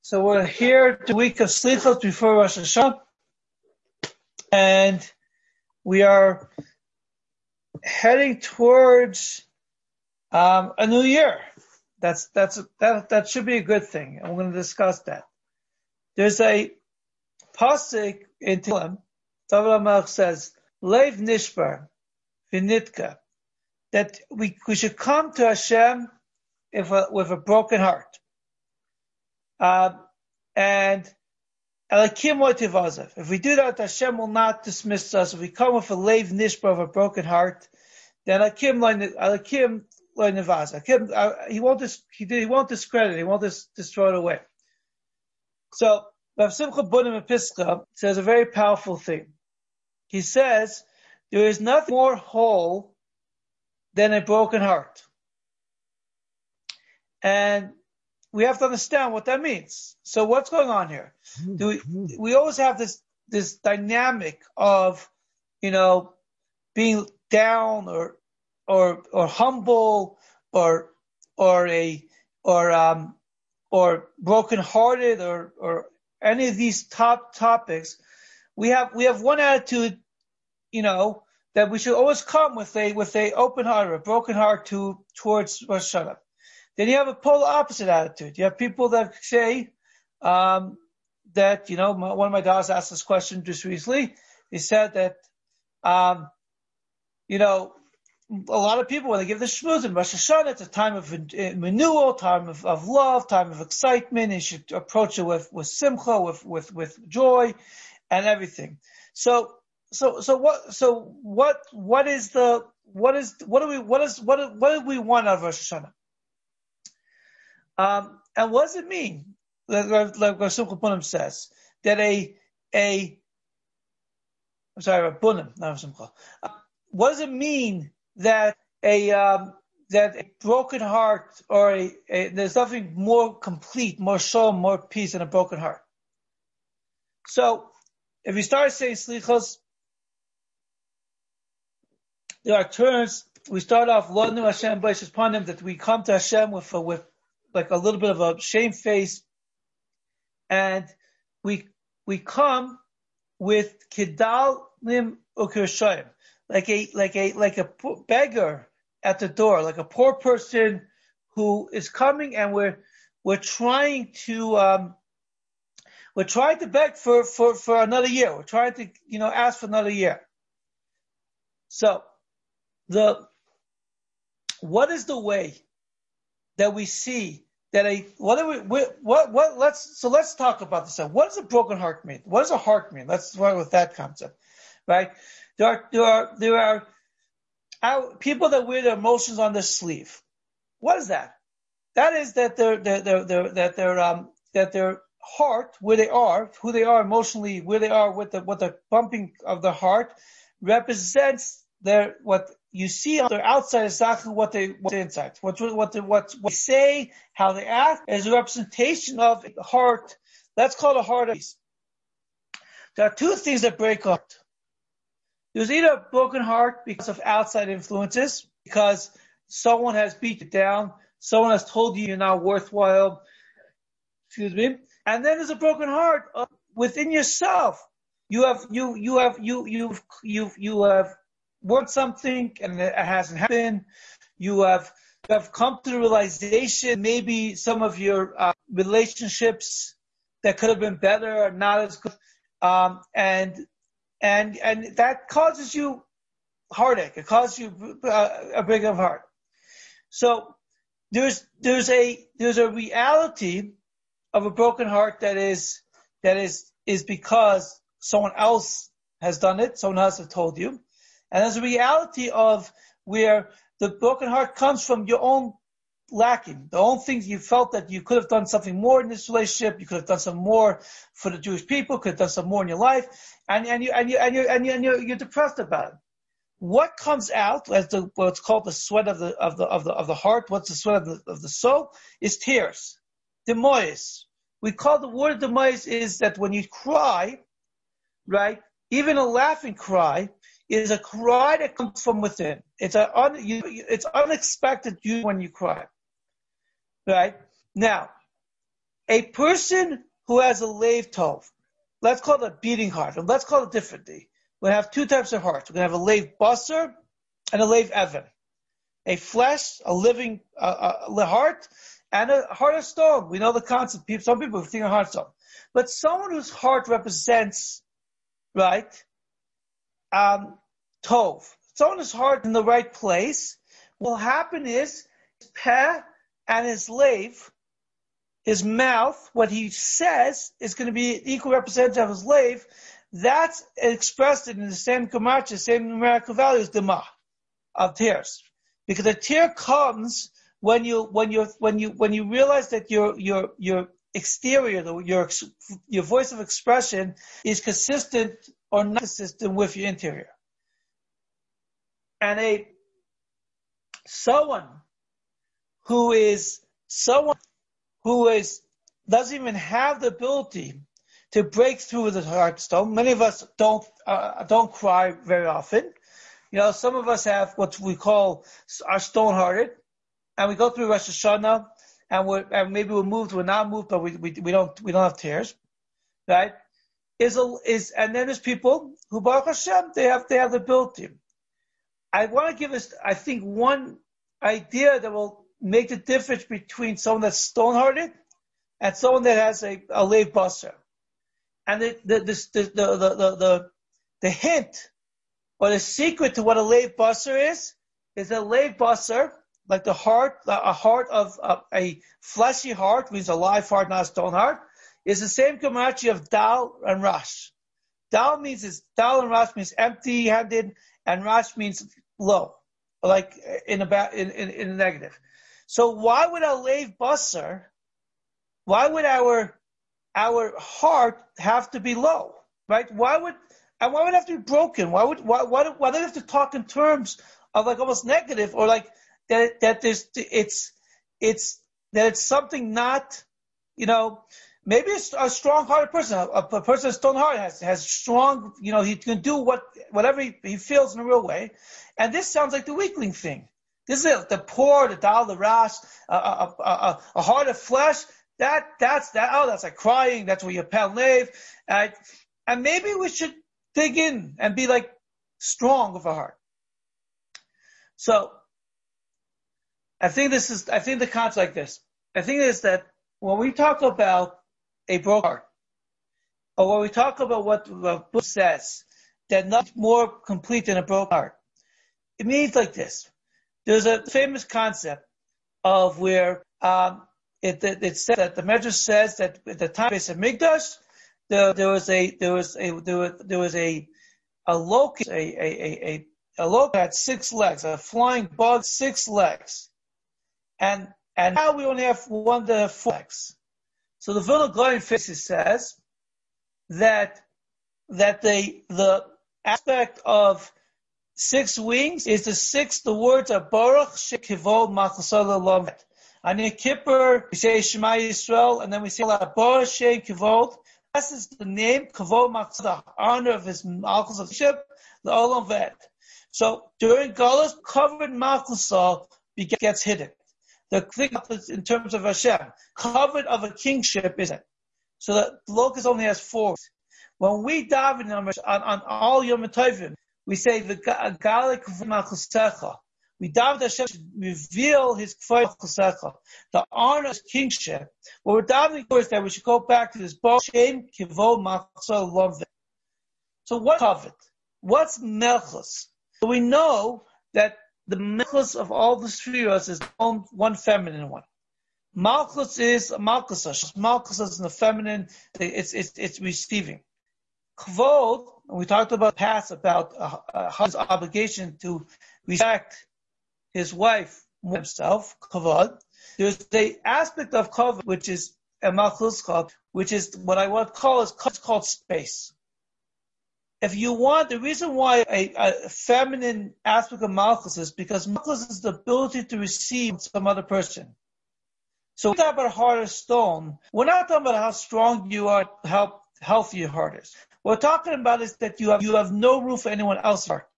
So we're here the week of Slichos before Rosh Hashanah, and we are heading towards a new year. That should be a good thing, and we're going to discuss that. There's a pasuk in Tehillim. David HaMelech says, "Leiv nishbar v'nitka," that we should come to Hashem with a broken heart. And Elakim motivazav. If we do that, Hashem will not dismiss us. If we come with a leiv nishbar of a broken heart, then Elakim lo nevazav. He won't discredit it. He won't just throw it away. So Rav Simcha Bunim in Pisgah says a very powerful thing. He says there is nothing more whole than a broken heart, and we have to understand what that means. So what's going on here? We always have this dynamic of, being down or humble or broken-hearted or any of these top topics. We have one attitude, that we should always come with a open heart or a broken heart towards Rosh Hashanah. Then you have a polar opposite attitude. You have people that say that, one of my daughters asked this question just recently. He said that, a lot of people, when they give the shmuz in Rosh Hashanah, it's a time of renewal, time of love, time of excitement. You should approach it with simcha, with joy, and everything. So what do we want out of Rosh Hashanah? And what does it mean, like Rav Simcha Bunim says, that Rav Bunim, not Rav Simcha. What does it mean that a broken heart or there's nothing more complete, more shalom, more peace than a broken heart? So, if you start saying slichos, there are terms. We start off Lodnu Hashem B'Yishas Panim, that we come to Hashem with like a little bit of a shame face, and we come with Kedalim Ukirshayim, like a beggar at the door, like a poor person who is coming, and we're trying to beg for another year. We're trying to ask for another year. So what is the way that we see that let's talk about this. What does a broken heart mean? What does a heart mean? Let's start with that concept, right? There are people that wear their emotions on their sleeve. What is that? That is that their heart, where they are, who they are emotionally, where they are with the pumping of the heart, represents what you see on their outside is exactly what they inside. What they say, how they act, is a representation of the heart. That's called a heart of peace. There are two things that break a heart. There's either a broken heart because of outside influences, because someone has beat you down, someone has told you you're not worthwhile. Excuse me. And then there's a broken heart within yourself. You have want something and it hasn't happened. You have come to the realization maybe some of your relationships that could have been better are not as good, and that causes you heartache. It causes you a break of heart. So there's a reality of a broken heart that is because someone else has done it, someone else has told you. And there's a reality of where the broken heart comes from your own lacking, the own things you felt that you could have done something more in this relationship, you could have done some more for the Jewish people, could have done some more in your life, and you're depressed about it. What comes out as what's called the sweat of the heart? What's the sweat of the soul? Is tears, demois. We call the word demois is that when you cry, right? Even a laughing cry is a cry that comes from within. It's unexpected when you cry, right? Now, A person who has a lave tov, let's call it a beating heart, and let's call it differently. We have two types of hearts. We're going to have a lave basar and a lave evan. A flesh, a living heart, and a heart of stone. We know the concept. Some people think of heart of stone. But someone whose heart represents, right, tov, someone whose heart in the right place, what will happen is his peh and his lave, his mouth, what he says is going to be equal representative of his lave. That's expressed in the same gematria, same numerical value as the ma of tears, because a tear comes when you realize that your exterior, your voice of expression is consistent or not consistent with your interior. And someone who doesn't even have the ability to break through the heart stone. Many of us don't cry very often. Some of us have what we call our stone-hearted, and we go through Rosh Hashanah, and maybe we're not moved, but we don't have tears, right? And then there's people who, Baruch Hashem, they have the ability. I want to give us, I think, one idea that will make the difference between someone that's stone-hearted and someone that has a lave basar. And the hint or the secret to what a lave basar is a lave basar, like a heart of a fleshy heart, means a live heart, not a stone heart, is the same gematria of dal and rash. Dal and rash means empty-handed, and rash means low, like in a negative. So why would a lave basar, why would our heart have to be low, right? Why would it have to be broken? Why do we have to talk in terms of like almost negative, or like that it's something not, maybe a strong-hearted person, a person that's stone-hearted has strong, he can do whatever he feels in a real way, and this sounds like the weakling thing. This is the poor, the dal, the rash, a heart of flesh. That's like crying. That's where you pound lave, and maybe we should dig in and be like strong with our heart. So, I think the concept like this. I think is that when we talk about a broken heart, or when we talk about what the book says, that nothing's more complete than a broken heart, it means like this. There's a famous concept of where it says that the Medrash says that at the time of Beis Hamikdash, there was a locust, a locust had 6 legs, a flying bug, 6 legs, and now we only have one that have 4 legs. So the Vilna Gaon Faces says that the aspect of 6 wings is the words of Baruch Shekivod Machasal Lamed. On Yom Kippur, we say Shema Yisrael, and then we say Baruch Shekivod. This is the name Kavod Machasal, the honor of his Malchus of Ship, the Olam Ved. So during Galus, covered Machasal gets hidden. The thing in terms of Hashem, covered of a kingship isn't. So the locust only has 4. When we daven on all Yom Tovim, we say the Galik Malchusecha. We daven Hashem to reveal His Malchusecha, the honor of His kingship. What we're davening for is that we should go back to this Baruch Shem Kivod Malchusel Lomvet. So what covet? What's Melchus? So we know that the Melchus of all the spheres is one feminine one. Malchus is Malchus. Malchus is in the feminine. It's receiving. Kvod, and we talked about past about his obligation to respect his wife himself. Kvod. There's the aspect of Kvod which is a Malchus, which is what I want to call it's called space. If you want, the reason why a feminine aspect of Malchus is because Malchus is the ability to receive some other person. So we're talking about a heart of stone. We're not talking about how strong you are, how healthy your heart is. What we're talking about is that you have no room for anyone else's heart.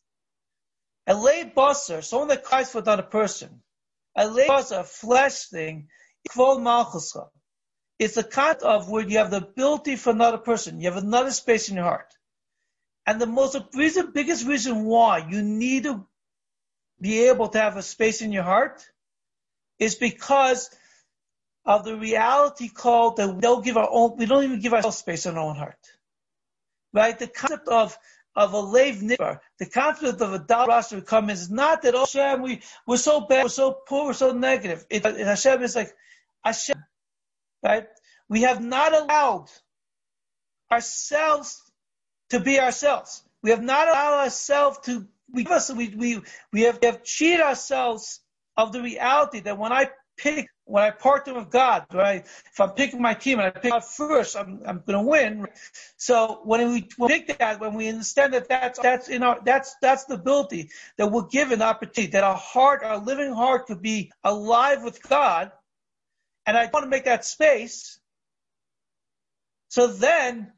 A lay basar, someone that cries for another person. A lay basar, a flesh thing, kvod Malchus. It's the concept of where you have the ability for another person. You have another space in your heart. And the biggest reason why you need to be able to have a space in your heart is because of the reality called that we don't even give ourselves space in our own heart. Right? The concept of a leiv nishbar, the concept of a dal rasa come is not that, oh Hashem, we're so bad, we're so poor, we're so negative. Hashem is like, Hashem, right? We have not allowed ourselves to be ourselves. We have not allowed ourselves to, we have cheated ourselves of the reality that when I partner with God, right? If I'm picking my team and I pick God first, I'm going to win. Right? So when we pick that, when we understand that that's the ability that we're given the opportunity, that our living heart could be alive with God, and I want to make that space. So then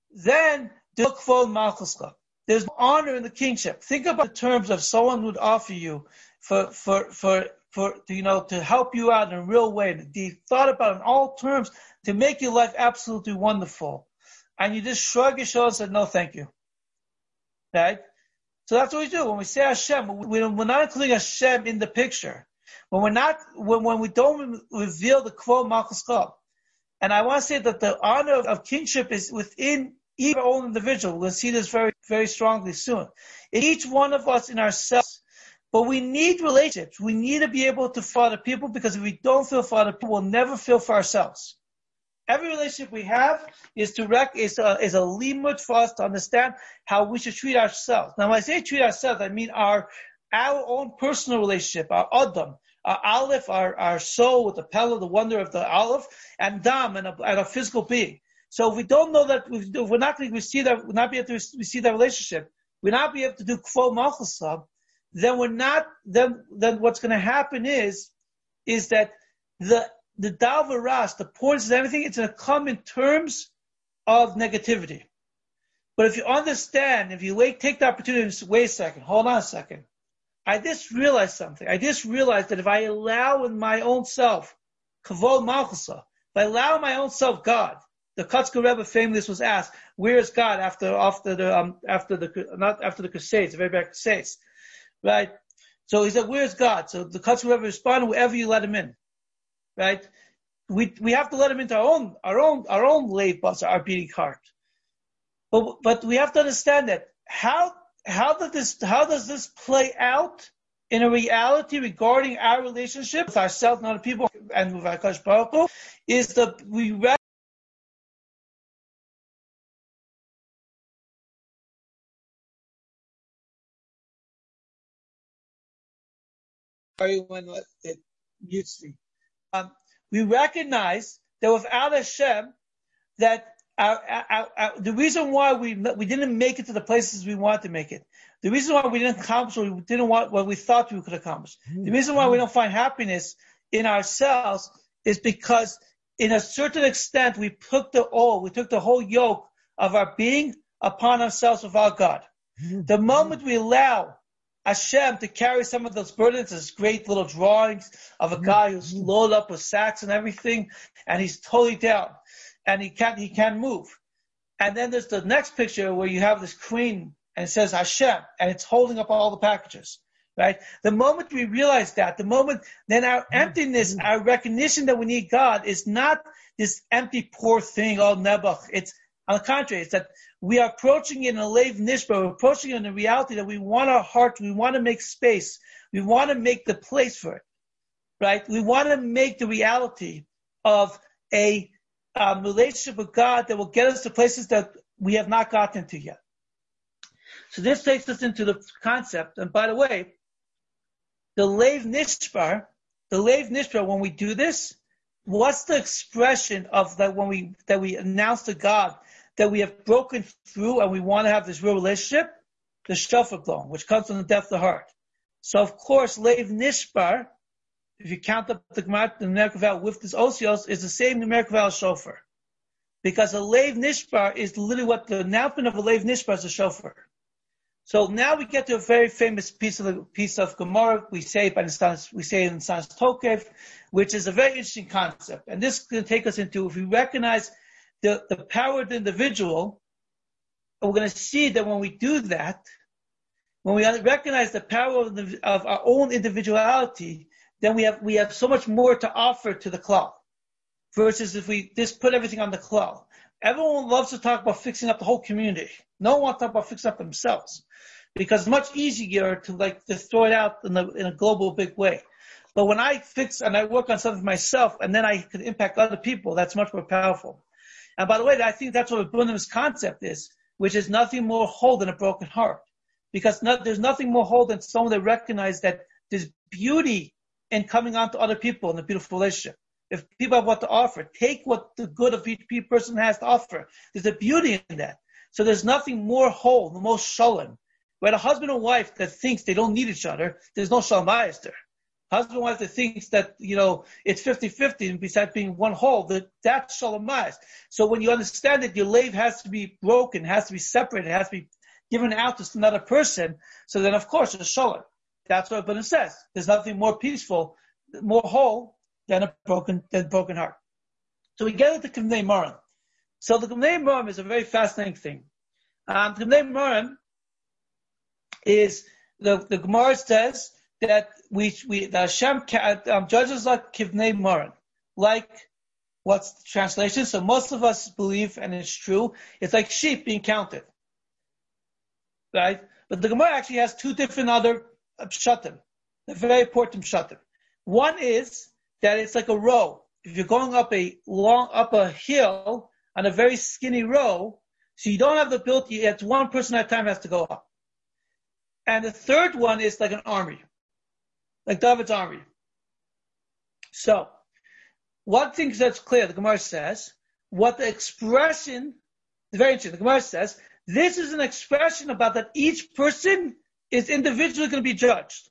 there's honor in the kingship. Think about the terms of someone would offer you for to help you out in a real way. They thought about it in all terms to make your life absolutely wonderful. And you just shrug your shoulders and said, no, thank you. Right? So that's what we do. When we say Hashem, we're not including Hashem in the picture. When we don't reveal the Kvod Malchus Chol. And I want to say that the honor of kingship is within each own individual. We'll see this very, very strongly soon. In each one of us in ourselves. But we need relationships. We need to be able to feel other people, because if we don't feel for other people, we'll never feel for ourselves. Every relationship we have is a limit for us to understand how we should treat ourselves. Now, when I say treat ourselves, I mean our own personal relationship, our Adam, our Aleph, our soul with the Pella, the wonder of the Aleph, and Dam, and our physical being. So if we don't know that, if we're not going to receive that, we're not be able to receive that relationship, we're not be able to do Kvod Malchus, then what's going to happen is that the dal varas, the points and everything, it's going to come in terms of negativity. But if you understand, if you take the opportunity and say, wait a second, hold on a second. I just realized something. I just realized that if I allow in my own self, Kvod Malchus, if I allow my own self God, the Kotzker Rebbe famously was asked, where is God after the Crusades, the very bad Crusades? Right? So he said, where's God? So the Kotzker Rebbe responded, wherever you let him in. Right? We have to let him into our own leiv bus, our beating heart. But we have to understand that how does this play out in a reality regarding our relationship with ourselves and other people and with our Kadosh Baruch Hu, is when it mutes me. We recognize that without Hashem, that the reason why we didn't make it to the places we wanted to make it, the reason why we didn't accomplish what we thought we could accomplish, the reason why we don't find happiness in ourselves is because, in a certain extent, we took the whole yoke of our being upon ourselves without God. The moment we allow Hashem to carry some of those burdens, there's great little drawings of a guy who's loaded up with sacks and everything, and he's totally down, and he can't move. And then there's the next picture where you have this queen, and it says Hashem, and it's holding up all the packages, right? The moment we realize that, then our emptiness, our recognition that we need God is not this empty, poor thing, all nebuch. It's, on the contrary, it's that we are approaching it in a leiv nishbar, we're approaching it in the reality that we want our heart, we want to make space, we want to make the place for it, right? We want to make the reality of a relationship with God that will get us to places that we have not gotten to yet. So this takes us into the concept, and by the way, the leiv nishbar, when we do this, what's the expression of that when we announce to God that we have broken through and we want to have this real relationship? The shofar blowing, which comes from the depth of the heart. So of course, leiv nishbar, if you count up the numerical value with this osios, is the same numerical value as shofar. Because a leiv nishbar is literally what the announcement of a leiv nishbar is, a shofar. So now we get to a very famous piece of Gemara. We say it in Sans Tokev, which is a very interesting concept. And this is going to take us into, if we recognize the power of the individual, we're going to see that when we do that, when we recognize the power of our own individuality, then we have so much more to offer to the klal. Versus if we just put everything on the klal. Everyone loves to talk about fixing up the whole community. No one wants to talk about fixing up themselves. Because it's much easier to just throw it out in a global big way. But when I fix and I work on something myself and then I can impact other people, that's much more powerful. And by the way, I think that's what Bunim's concept is, which is nothing more whole than a broken heart. Because there's nothing more whole than someone that recognizes that there's beauty in coming on to other people in a beautiful relationship. If people have what to offer, take what the good of each person has to offer. There's a beauty in that. So there's nothing more whole, the most shalom. Where a husband and wife that thinks they don't need each other, there's no shalom bayis there. Husband and wife that thinks that, it's 50-50 and besides being one whole, that's shalom bayis. So when you understand that your lave has to be broken, has to be separated, has to be given out to another person, so then of course it's shalom. That's what Ibn says. There's nothing more peaceful, more whole than a broken heart. So we get into Kivnei Moran. So the Kivnei Moran is a very fascinating thing. Kivnei Moran is the Gemara says that the Hashem judges like Kivnei Moran, like what's the translation? So most of us believe, and it's true, it's like sheep being counted, right? But the Gemara actually has two different other pshatim, a very important pshatim. One is that it's like a row. If you're going up a hill on a very skinny row, so you don't have the ability, it's one person at a time has to go up. And the third one is like an army, like David's army. So, one thing that's clear, the Gemara says, what the expression, very interesting, the Gemara says, this is an expression about that each person is individually going to be judged.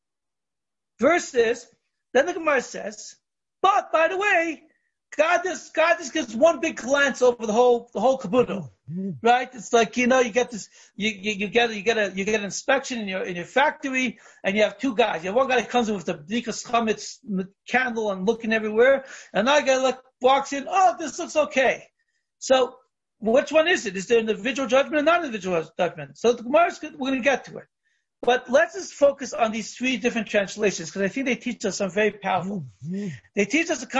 Versus, then the Gemara says, but by the way, God just gives one big glance over the whole caboodle, right? It's like, you get this, you get an inspection in your factory, and you have two guys. You have one guy that comes in with the Bdikas Chametz candle and looking everywhere, and another guy walks in, oh, this looks okay. So, which one is it? Is there an individual judgment or not individual judgment? So the Gemara, we're going to get to it. But let's just focus on these three different translations, because I think they teach us something very powerful. They teach us the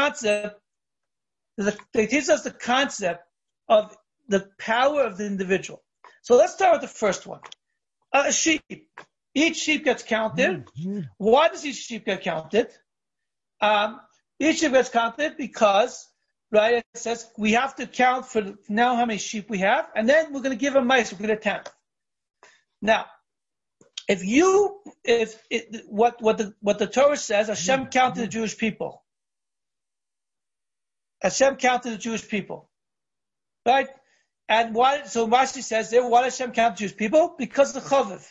concept of the power of the individual. So let's start with the first one. A sheep. Each sheep gets counted. Why does each sheep get counted? Each sheep gets counted because, right, it says we have to count for now how many sheep we have, and then we're going to give a mice, we're going to count. Now, what the Torah says, Hashem counted the Jewish people. Hashem counted the Jewish people, right? And why? So Rashi says there, why did Hashem count the Jewish people? Because the Chaviv.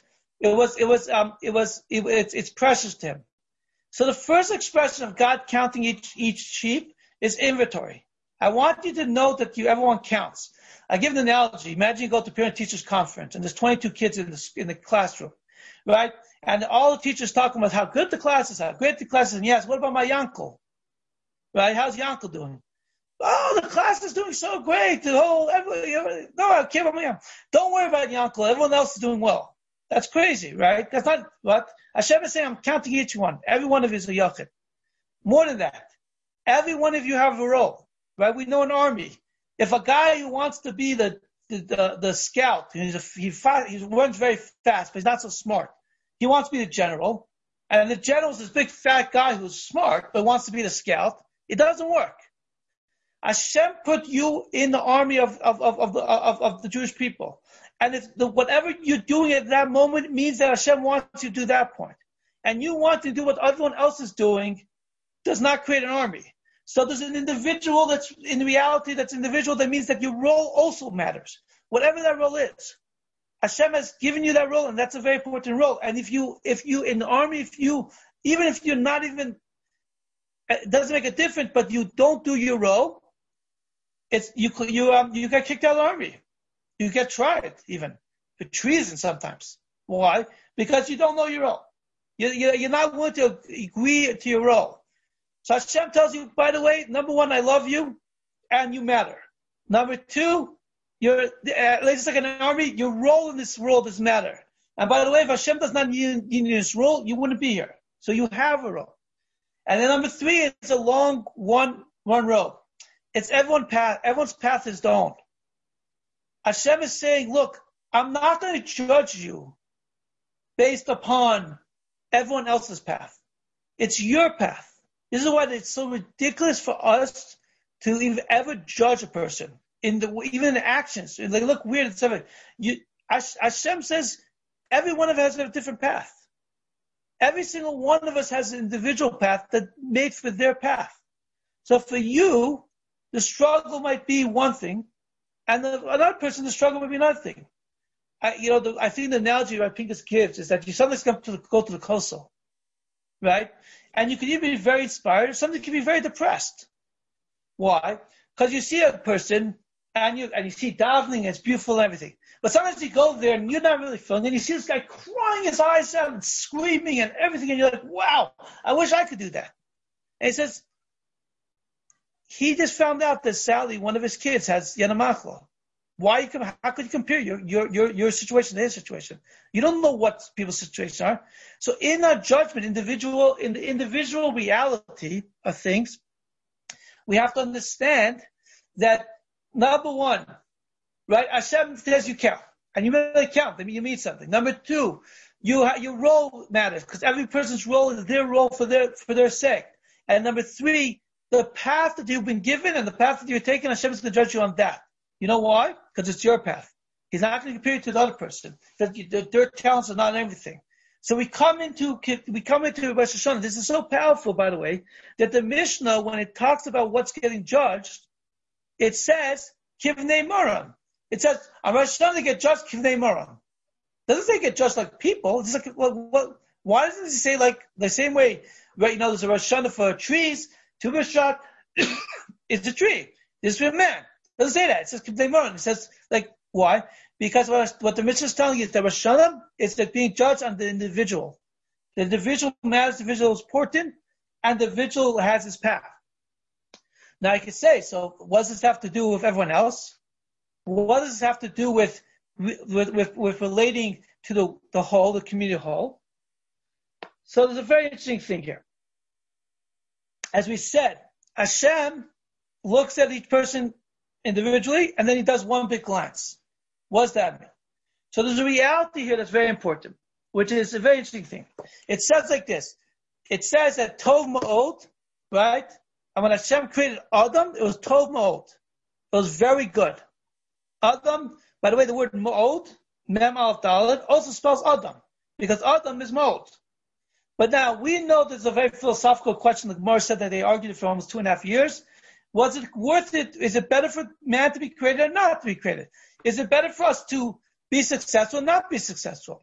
It's precious to him. So the first expression of God counting each sheep is inventory. I want you to know that everyone counts. I give an analogy. Imagine you go to parent-teachers conference and there's 22 kids in the classroom, right? And all the teachers talking about how good the class is, how great the class is. And yes, what about my Yankel? Right? How's Yankel doing? Oh, the class is doing so great. No, I care about my Yankel. Don't worry about Yankel. Everyone else is doing well. That's crazy, right? That's not what Hashem is saying. I'm counting each one. Every one of you is a yachid. More than that, every one of you have a role, right? We know an army. If a guy who wants to be the scout, he runs very fast, but he's not so smart. He wants to be the general, and the general is this big fat guy who's smart but wants to be the scout. It doesn't work. Hashem put you in the army of the Jewish people. And if whatever you're doing at that moment means that Hashem wants you to do that point. And you want to do what everyone else is doing, does not create an army. So there's an individual that's individual, that means that your role also matters. Whatever that role is. Hashem has given you that role, and that's a very important role. And if you in the army, even if you're not even, it doesn't make a difference, but you don't do your role, you get kicked out of the army. You get tried even for treason sometimes. Why? Because you don't know your role. You're not willing to agree to your role. So Hashem tells you, by the way, number one, I love you, and you matter. Number two, it's like an army, your role in this world does matter. And by the way, if Hashem does not need this role, you wouldn't be here. So you have a role. And then number three, it's a long one road. It's everyone's path is their own. Hashem is saying, look, I'm not going to judge you based upon everyone else's path. It's your path. This is why it's so ridiculous for us to even ever judge a person even in the actions. They look weird and stuff. Hashem says every one of us has a different path. Every single one of us has an individual path that made for their path. So for you, the struggle might be one thing, and another person, the struggle might be another thing. I think the analogy by Pinchas gives is that you sometimes go to the Kosel, right? And you can either be very inspired, or sometimes you can be very depressed. Why? Because you see a person, and you see davening, and it's beautiful and everything. But sometimes you go there, and you're not really feeling it, and you see this guy crying his eyes out and screaming and everything, and you're like, wow, I wish I could do that. And he says, he just found out that Sally, one of his kids, has Yanamachla. How could you compare your situation to his situation? You don't know what people's situations are. So in our judgment, in the individual reality of things, we have to understand that number one, right? Hashem says you count, and you really count. I mean, you mean something. Number two, your role matters because every person's role is their role for their sake. And number three, the path that you've been given and the path that you're taking, Hashem is going to judge you on that. You know why? Because it's your path. He's not going to compare you to the other person. Their talents are not everything. So we come into Rosh Hashanah. This is so powerful, by the way, that the Mishnah, when it talks about what's getting judged, it says Kivnei Moran. It says on Rosh Hashanah they get judged Kivnei Moran. It doesn't say get judged like people. It's like, why doesn't it say like the same way? Right? There's a Rosh Hashanah for trees. Tu B'Shvat is a tree. This is for a man. It doesn't say that. It says Kivnei Moran. It says like why? Because what the Mishnah is telling you is that Rosh Hashanah is that being judged on the individual. The individual matters, the individual is important, and the individual has his path. Now I could say, so what does this have to do with everyone else? What does this have to do with relating to the whole, the community whole? So there's a very interesting thing here. As we said, Hashem looks at each person individually, and then he does one big glance. What does that mean? So there's a reality here that's very important, which is a very interesting thing. It says like this. It says that Tov Ma'od, right? And when Hashem created Adam, it was Tov Ma'od. It was very good. Adam, by the way, the word Ma'od, Mem Aleph Dalet, also spells Adam, because Adam is Ma'od. But now, we know there's a very philosophical question. The Gemara said that they argued for almost 2.5 years. Was it worth it? Is it better for man to be created or not to be created? Is it better for us to be successful or not be successful?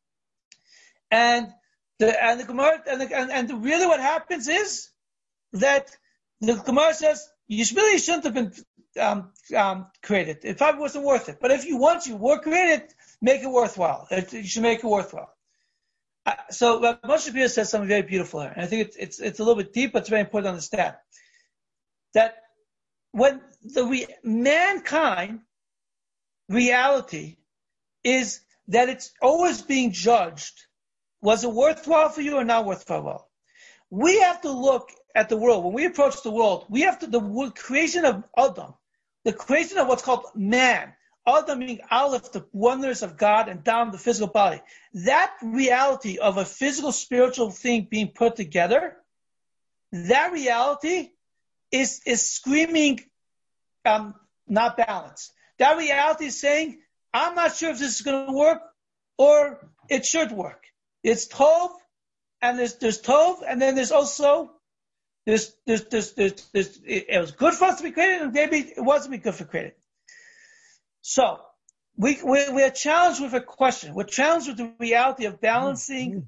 And the Gemara, and really what happens is that the Gemara says, you shouldn't have been created. It probably wasn't worth it. But if you were created, make it worthwhile. You should make it worthwhile. So Moshe Shapiro says something very beautiful here. And I think it's a little bit deep, but it's very important to understand. That when mankind reality is that it's always being judged, was it worthwhile for you or not worthwhile? We have to look at the world. When we approach the world, the creation of Adam, the creation of what's called man, Adam meaning Aleph, the wonders of God, and Dam, the physical body. That reality of a physical, spiritual thing being put together, that reality is screaming not balanced. That reality is saying, I'm not sure if this is going to work or it should work. It's Tov, and there's Tov, and then there's also it was good for us to be created, and maybe it wasn't good for created. So we're challenged with a question. We're challenged with the reality of balancing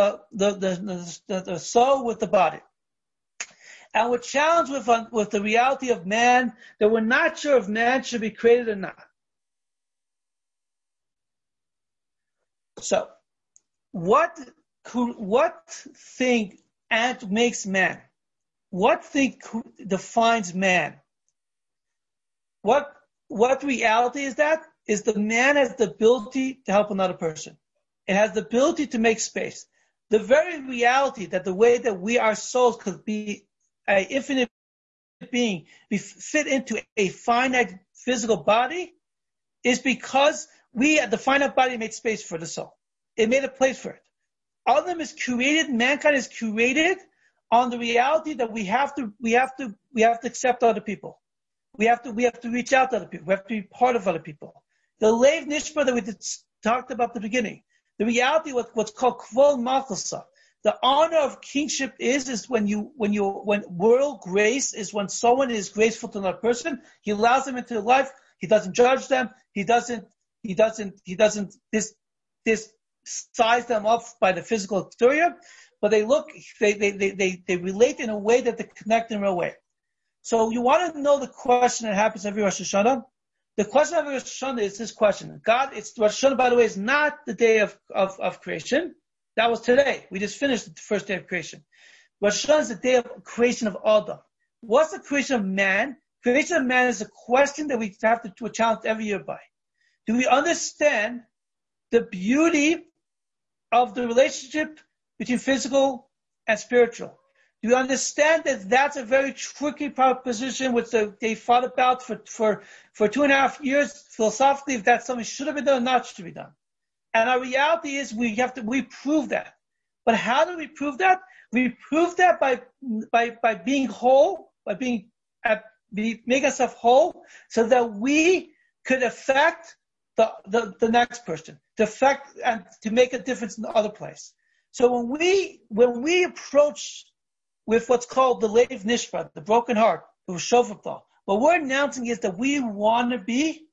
the soul with the body. And we're challenged with the reality of man, that we're not sure if man should be created or not. So what thing makes man? What thing defines man? What reality is that? Is the man has the ability to help another person. It has the ability to make space. The very reality that the way that we, our souls, could be an infinite being, be fit into a finite physical body, is because the finite body made space for the soul. It made a place for it. Adam is created, mankind is created on the reality that we have to accept other people. We have to reach out to other people. We have to be part of other people. The Leiv Nishma that we talked about at the beginning. The reality, what's called Kvod Malchusa. The honor of kingship is when world grace is when someone is graceful to another person. He allows them into life. He doesn't judge them. He doesn't size them up by the physical exterior, but they relate in a way that they connect in a real way. So you want to know the question that happens every Rosh Hashanah? The question of Rosh Hashanah is this question. Rosh Hashanah, by the way, is not the day of creation. That was today. We just finished the first day of creation. Rosh Hashanah is the day of creation of Adam. What's the creation of man? Creation of man is a question that we have to challenge every year by. Do we understand the beauty of the relationship between physical and spiritual? Do you understand that that's a very tricky proposition which they fought about for 2.5 years philosophically, if that's something should have been done or not should be done? And our reality is we prove that. But how do we prove that? We prove that by being whole, by making ourselves whole, so that we could affect the next person, to affect and to make a difference in the other place. So when we approach with what's called the Leiv Nishma, the broken heart, the shofar blow, what we're announcing is that we want to be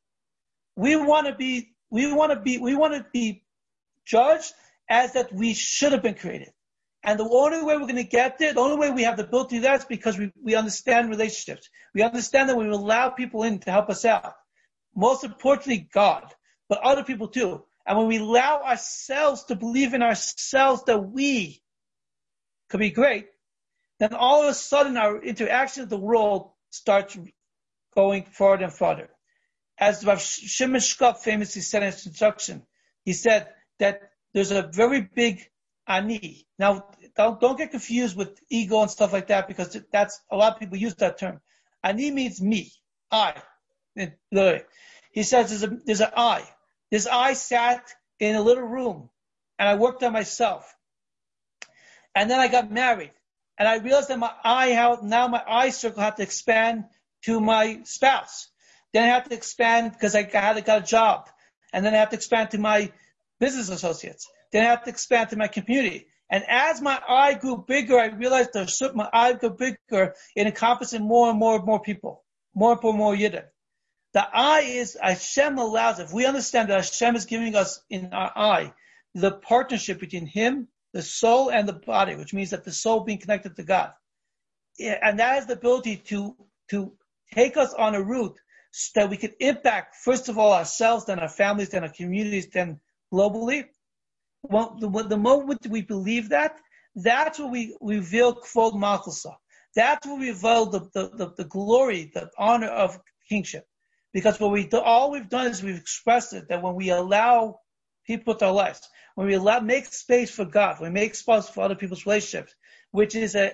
judged as that we should have been created. And the only way we're going to get there, the only way we have the ability to do that is because we understand relationships. We understand that we allow people in to help us out. Most importantly, God, but other people too. And when we allow ourselves to believe in ourselves that we could be great, then all of a sudden our interaction with the world starts going farther and farther. As Rav Shimon Shkop famously said in his introduction, he said that there's a very big ani. Now, don't get confused with ego and stuff like that, because that's a lot of people use that term. Ani means me, I. He says there's an I. This I sat in a little room and I worked on myself. And then I got married. And I realized that my eye circle had to expand to my spouse. Then I had to expand because I got a job. And then I had to expand to my business associates. Then I had to expand to my community. And as my eye grew bigger, I realized that my eye grew bigger in encompassing more and more people. More Yidden. The eye is, Hashem allows, if we understand that Hashem is giving us in our eye the partnership between Him, the soul, and the body, which means that the soul being connected to God. And that has the ability to take us on a route so that we can impact, first of all, ourselves, then our families, then our communities, then globally. Well, the moment we believe that, that's when we reveal Kvod Malchusa. That's when we reveal the glory, the honor of kingship. Because all we've done is we've expressed it, that when we allow people to our lives, when we make space for God, when we make space for other people's relationships, which is the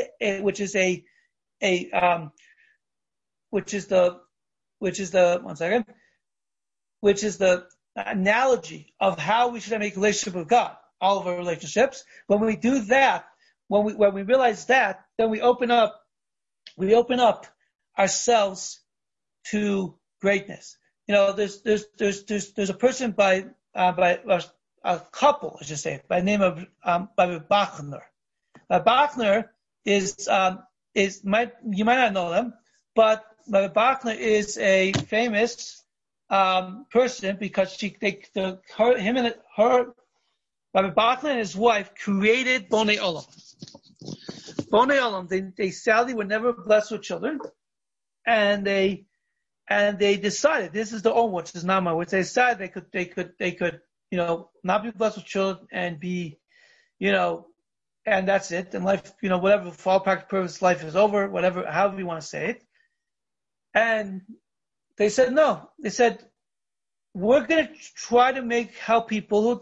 analogy of how we should make a relationship with God, all of our relationships. When we do that, when we realize that, then we open up ourselves to greatness. You know, there's a person by a couple, I should say, by the name of Rabbi Bachner. Bachner is you might not know them, but Rabbi Bachner is a famous person because Rabbi Bachner and his wife created Bonei Olam. Bonei Olam, they sadly were never blessed with children, and they decided this is their own, which is not mine. Which they decided they could not be blessed with children and be, and that's it. And life, whatever, for all practical purposes, life is over, whatever, however you want to say it. And they said, no. They said, we're going to try to help people who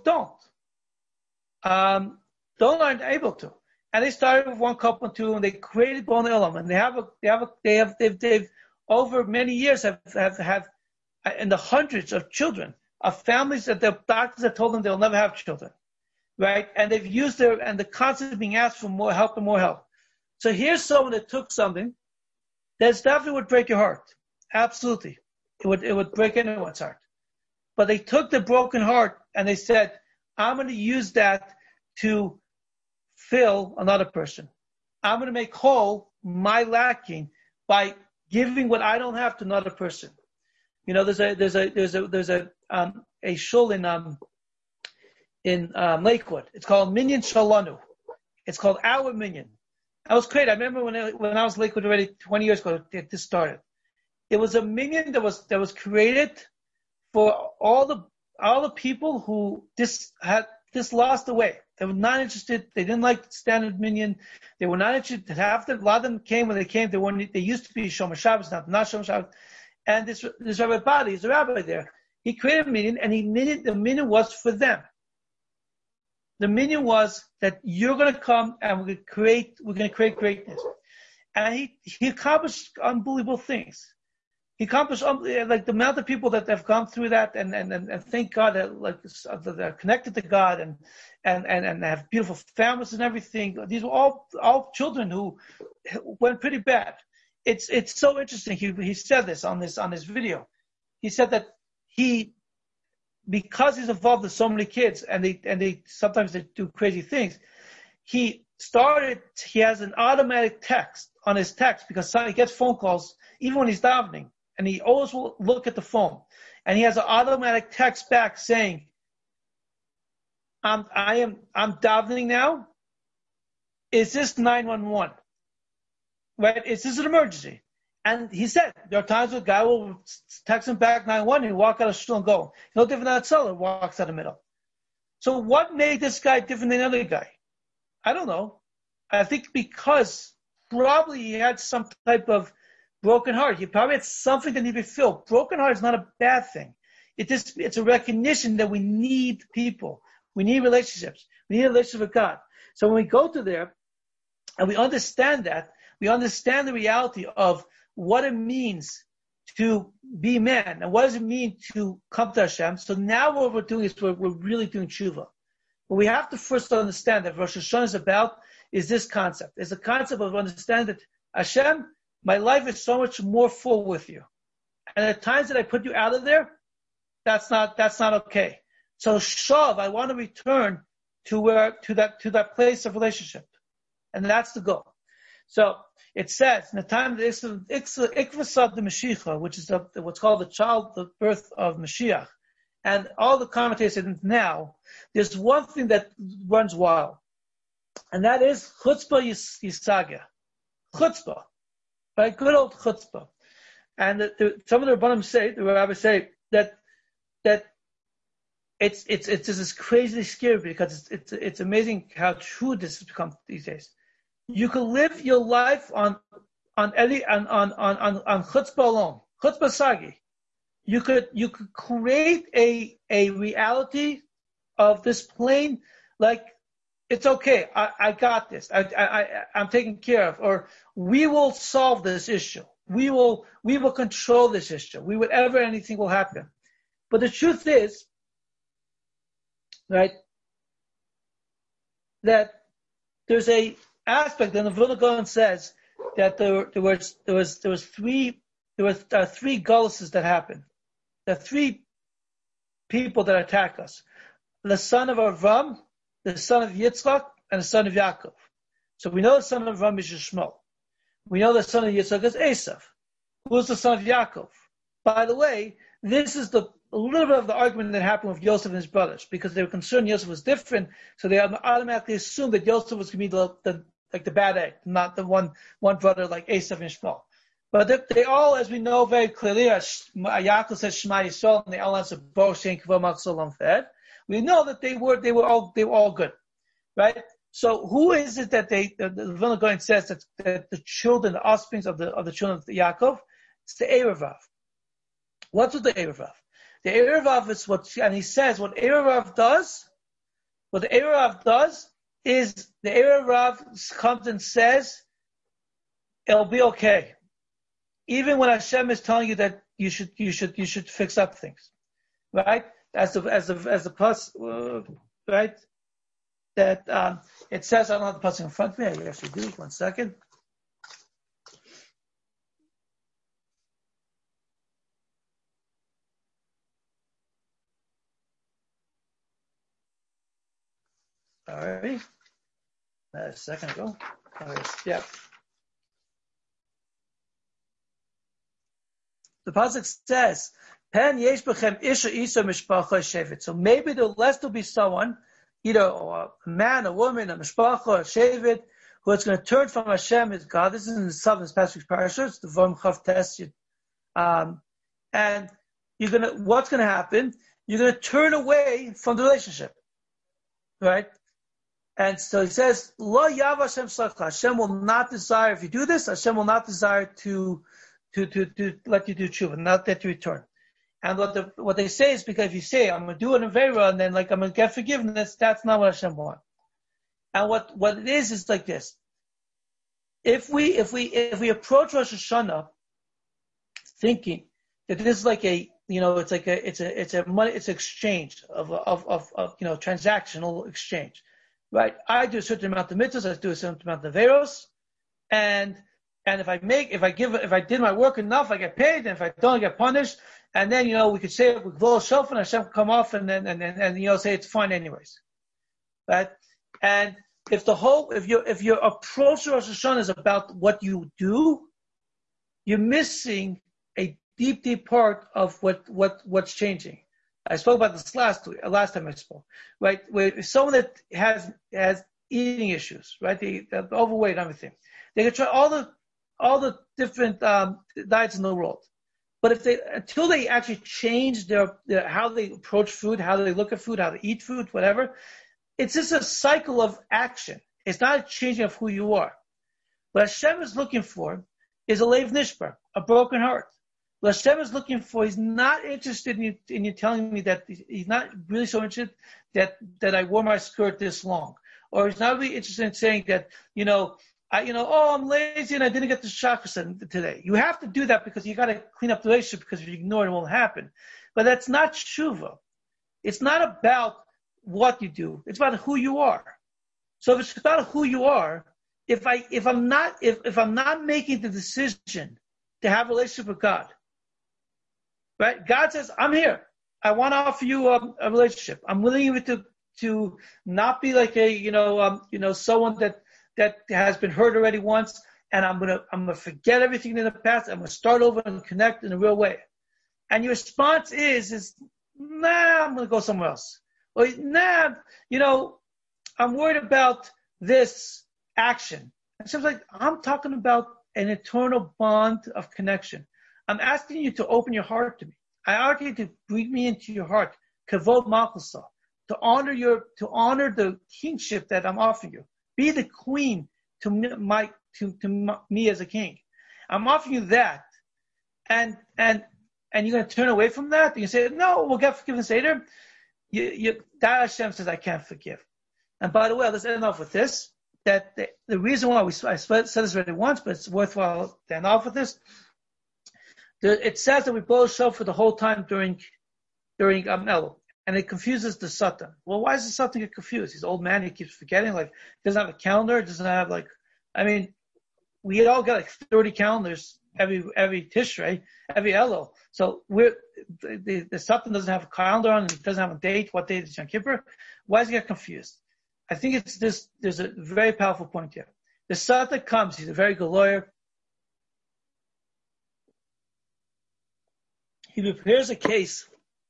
aren't able to. And they started with one couple and two, and they created Bon Ilam, and they've over many years have in the hundreds of children, of families that their doctors have told them they'll never have children, right? And they've used and they're constantly being asked for more help and more help. So here's someone that took something that definitely would break your heart. Absolutely. It would break anyone's heart. But they took the broken heart and they said, I'm going to use that to fill another person. I'm going to make whole my lacking by giving what I don't have to another person. There's a shul in Lakewood. It's called Minyan Shalanu. It's called Our Minyan. That was great. I remember when I was in Lakewood already 20 years ago, this started. It was a minyan that was created for all the people who just lost the way. They were not interested. They didn't like standard minyan. They were not interested. A lot of them came when they came. They used to be Shomer Shabbos, not Shomer Shabbos. And this Rabbi Badi, he's a rabbi there. He created a minyan, and the minyan was for them. The minyan was that you're going to come and we're going to create greatness. And he accomplished unbelievable things. He accomplished like the amount of people that have gone through that and thank God that they're connected to God and have beautiful families and everything. These were all children who went pretty bad. It's so interesting. He said this on his video. He said that because he's involved with so many kids and they sometimes they do crazy things. He has an automatic text on his text because he gets phone calls even when he's davening. And he always will look at the phone. And he has an automatic text back saying, I'm davening now. Is this 911? Right? Is this an emergency? And he said, there are times where a guy will text him back 911 and walk out of the shul and go. No different than that seller walks out the middle. So what made this guy different than the other guy? I don't know. I think because probably he had some type of broken heart. He probably had something that needed to be filled. Broken heart is not a bad thing. It's a recognition that we need people. We need relationships. We need a relationship with God. So when we go to there and we understand that, we understand the reality of what it means to be man and what does it mean to come to Hashem. So now what we're doing is we're really doing tshuva. What we have to first understand that Rosh Hashanah is this concept. It's a concept of understanding that Hashem, my life is so much more full with you. And at times that I put you out of there, that's not okay. So Shav, I want to return to that place of relationship. And that's the goal. So it says in the time of the Ikvasad the Mashiach, which is what's called the birth of Mashiach. And all the commentators said now, there's one thing that runs wild. And that is chutzpah yisaga. Chutzpah. By good old chutzpah. And some of the rabbis say that it's this crazy scary because it's amazing how true this has become these days. You can live your life on chutzpah alone. Chutzpah sagi. You could create a reality of this plane like it's okay. I got this. I'm taken care of. Or we will solve this issue. We will control this issue. Whatever anything will happen. But the truth is, right, that there's a aspect, and the Vilna Gaon says that there were three gullus that happened. There are three people that attack us. The son of Avram, the son of Yitzchak, and the son of Yaakov. So we know the son of Avram is Yishmael. We know the son of Yitzchak is Esav. Who's the son of Yaakov? By the way, this is a little bit of the argument that happened with Yosef and his brothers, because they were concerned Yosef was different, so they automatically assumed that Yosef was going to be the bad egg, not the one brother like Esav and Yishmael. But they all, as we know very clearly, Yaakov says Shema Yisrael, and they all answer Bo Shein Kavod Malchus Olam Ved. We know that they were all good, right? So who is it that the Vilna Gaon says that the children, the offsprings of the children of Yaakov? It's the Erevav. What's with the Erevav? The Erevav is and he says what Erevav does. What the Erevav does is the Erevav comes and says, it'll be okay, even when Hashem is telling you that you should fix up things, right? As the plus, right? That it says, I don't have the plus in front of me. I actually do. 1 second. All right. A second ago. Yeah. The pasuk says, "Pen yesh bechem isha isa mishpacha shevet." So maybe there'll be someone, either a man, a woman, a mishpacha, a shevet, who is going to turn from Hashem as God. This is in the seventh past week's parasha. It's the Vom Chav Tes. And what's going to happen? You're going to turn away from the relationship, right? And so he says, "Lo yav Hashem slach." Hashem will not desire, if you do this, Hashem will not desire to let you do tshuva, not let you return. And what they say is, because if you say, I'm going to do it in Aveira, and then I'm going to get forgiveness, that's not what Hashem wants. And what it is like this. If we approach Rosh Hashanah thinking that this is like it's an exchange of transactional exchange. Right, I do a certain amount of mitzvahs, I do a certain amount of averos, and if I did my work enough, I get paid, and if I don't, I get punished. And then we could say it with Vol Shelf, and Hashem come off, and say it's fine anyways, right? And if your approach to Rosh Hashanah is about what you do, you're missing a deep part of what's changing. I spoke about this last time I spoke, right? Where someone that has eating issues, right? They're overweight and everything. They can try all the different diets in the world, but until they actually change their how they approach food, how they look at food, how they eat food, whatever, it's just a cycle of action. It's not a changing of who you are. What Hashem is looking for is a leiv nishbar, a broken heart. What Hashem is looking for, he's not interested in you telling me that he's not really so interested that I wore my skirt this long. Or he's not really interested in saying that, I'm lazy and I didn't get the chakras today. You have to do that because you got to clean up the relationship, because if you ignore it, it won't happen. But that's not tshuva. It's not about what you do. It's about who you are. So if it's about who you are, if I'm not making the decision to have a relationship with God, right? God says, I'm here. I want to offer you a relationship. I'm willing you to not be like someone that has been hurt already once, and I'm gonna forget everything in the past. I'm gonna start over and connect in a real way. And your response is nah, I'm gonna go somewhere else. Or nah, I'm worried about this action. And so it's like, I'm talking about an eternal bond of connection. I'm asking you to open your heart to me. I ask you to bring me into your heart, kavod malchusa, to honor the kingship that I'm offering you. Be the queen to me as a king. I'm offering you that, and you're going to turn away from that. You say, no, we'll get forgiveness later. That Hashem says I can't forgive. And by the way, let's end off with this. That the reason why I said this already once, but it's worthwhile to end off with this. It says that we blow shofar for the whole time during Elul, and it confuses the Satan. Well, why does the Satan get confused? He's an old man, he keeps forgetting, doesn't have a calendar, doesn't have we all got 30 calendars every Tishrei, every Elul. So the Satan doesn't have a calendar on, and it doesn't have a date, what date is Yom Kippur. Why does he get confused? I think it's this, there's a very powerful point here. The Satan comes, he's a very good lawyer. He prepares a case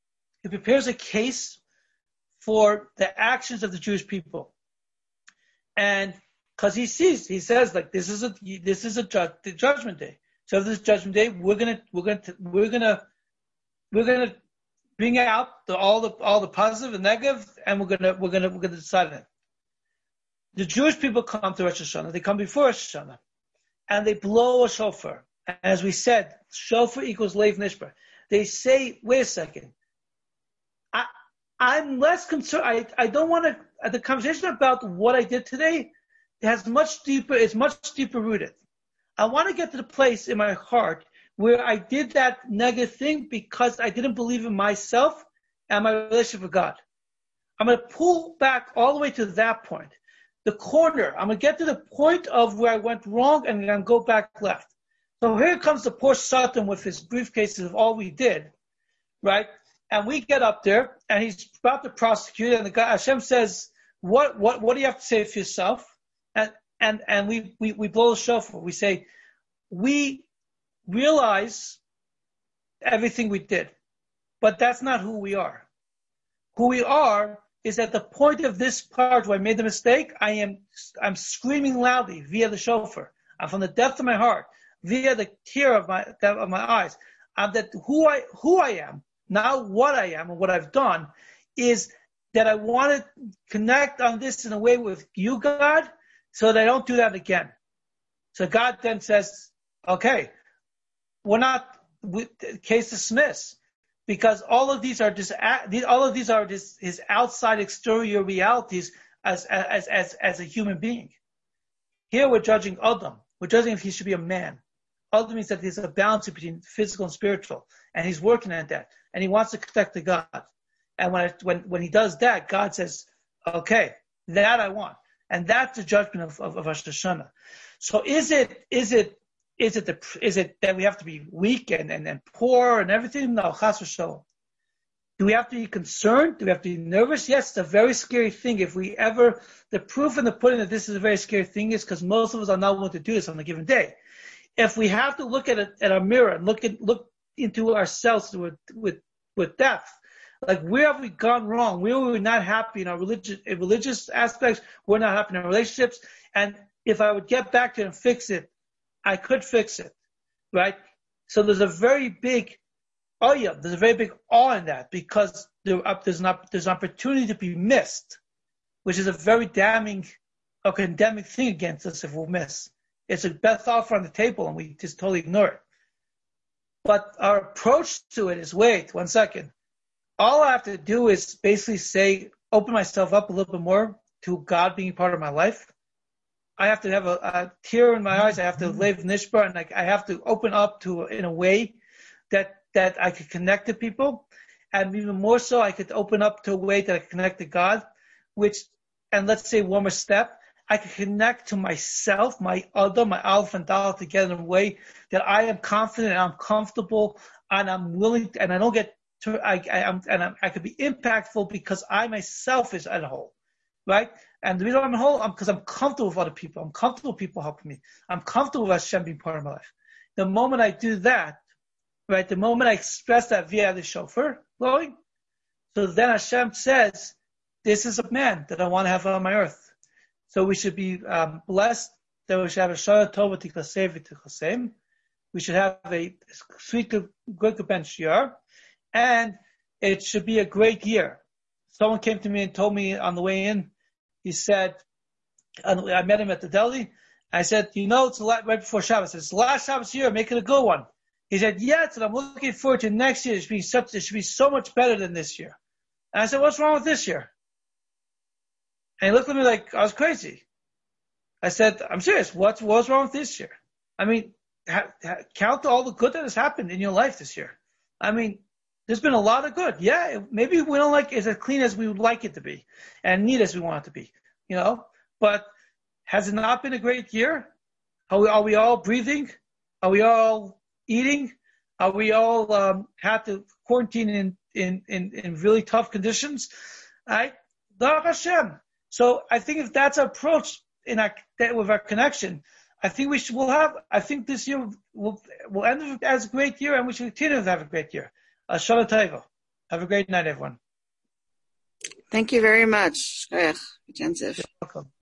for the actions of the Jewish people. And because he says this is the judgment day. So this judgment day, we're gonna bring out all the positive and negative, and we're gonna decide it. The Jewish people come to Rosh Hashanah. They come before Rosh Hashanah, and they blow a shofar. And as we said, shofar equals leiv nishbar. They say, "Wait a second. I'm less concerned. I don't want to. The conversation about what I did today has much deeper. It's much deeper rooted. I want to get to the place in my heart where I did that negative thing because I didn't believe in myself and my relationship with God. I'm going to pull back all the way to that point. The corner. I'm going to get to the point of where I went wrong and then go back left. So here comes the poor Satan with his briefcases of all we did, right? And we get up there, and he's about to prosecute, and the guy, Hashem says, what do you have to say for yourself? And we blow the shofar. We say, we realize everything we did, but that's not who we are. Who we are is at the point of this part where I made the mistake, I'm screaming loudly via the shofar. I'm from the depth of my heart, via the tear of my eyes. That who I am, not what I am and what I've done, is that I want to connect on this in a way with you, God, so that I don't do that again. So God then says, okay, case dismissed, because all of these are just his outside exterior realities as a human being. Here we're judging Adam. We're judging if he should be a man. Adam means that there's a balance between physical and spiritual, and he's working at that, and he wants to connect to God. And when he does that, God says, okay, that I want. And that's the judgment of Rosh Hashanah. So is it that we have to be weak and poor and everything? No, chas v'sholom. Do we have to be concerned? Do we have to be nervous? Yes, it's a very scary thing. The proof in the pudding that this is a very scary thing is because most of us are not willing to do this on a given day. If we have to look at our mirror and look into ourselves with depth, like where have we gone wrong? Where were we not happy in our religious aspects? We're not happy in our relationships. And if I would get back to it and fix it, I could fix it, right? So there's a very big awe in that, because there's an opportunity to be missed, which is a very damning or condemning thing against us if we'll miss. It's a best offer on the table and we just totally ignore it. But our approach to it is, wait, 1 second. All I have to do is basically open myself up a little bit more to God being part of my life. I have to have a tear in my eyes. I have to live nishbar, and I have to open up in a way that I could connect to people. And even more so, I could open up to a way that I can connect to God, and let's say one more step, I can connect to myself, my Adam, my Aleph and Dalet together in a way that I am confident and I'm comfortable and I'm willing to, and I don't get to, I could be impactful because I myself is at a whole, right? And the reason I'm at whole, because I'm comfortable with other people. I'm comfortable with people helping me. I'm comfortable with Hashem being part of my life. The moment I do that, right, the moment I express that via the shofar blowing, so then Hashem says, this is a man that I want to have on my earth. So we should be blessed that we should have a Shana Tova Tiklasei V'Tichlasem. We should have a sweet, good bench year, and it should be a great year. Someone came to me and told me on the way in, he said, I met him at the deli. I said, it's right before Shabbos. It's the last Shabbos year, make it a good one. He said, yes, and I'm looking forward to next year. It should be so much better than this year. And I said, what's wrong with this year? And he looked at me like I was crazy. I said, I'm serious. What's wrong with this year? I mean, count all the good that has happened in your life this year. I mean, there's been a lot of good. Yeah, maybe we don't like it as clean as we would like it to be and neat as we want it to be, But has it not been a great year? Are we all breathing? Are we all eating? Are we all have to quarantine in really tough conditions? Right? Baruch Hashem. So I think if that's our approach with our connection, I think I think this year will end as a great year, and we should continue to have a great year. Shana Tova. Have a great night, everyone. Thank you very much. You're welcome.